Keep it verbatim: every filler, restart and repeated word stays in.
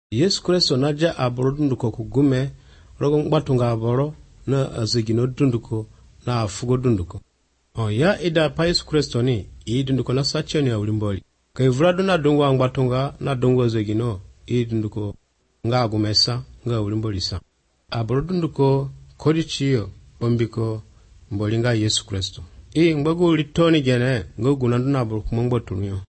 Yesu Kristo naja aboro dunduko kugume rogo ngbatunga aboro na azegino dunduko na afugo dunduko. O ya ida pa Yesu Kristo ni i dunduko na sacheni ya ulimboli. Kaivurado na dungu wa ngbatunga na dungu azegino i dunduko nga agumesa nga ulimbolisa. Aboro dunduko kodi chiyo bombiko mbolinga Yesu Kristo. I ngbagu litoni gene nga gunandu na aboro kumangbo tunyo.